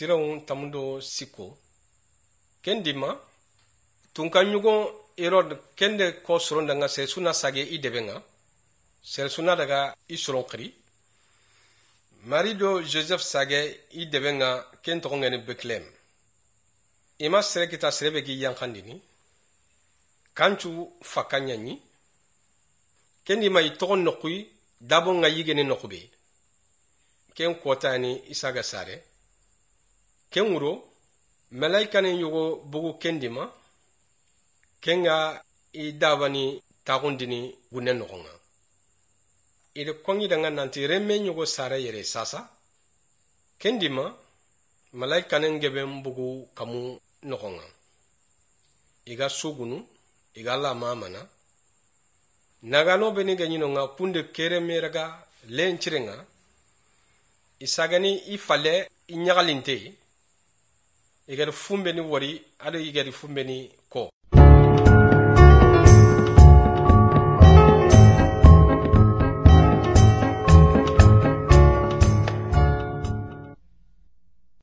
sirawun tamundo siko kendima tunkanyugo erod kende ko soronda nga selsuna sage idebenga selsuna daga isoronkri marido Joseph sage idebenga kento ngene beklem ima serekita serebe gi yankandini kanchu fakanyani kendi mai togon nokui dabo nga yigene nokube ken kotani isaga sare ken wuro malaika ne yugo bugu kendima kenga i dabani tagundini gunen nokonga ide kongi danga nanti remme yugo sare yere sasa kendima malaika ne ngebe mbugu kamu nokonga iga sugunu iga la mamana nagano beni ganyino nga punde kere meraga lenchirenga isagani ifale inyagalinte igari fumbeni wori ado igari fumbeni ko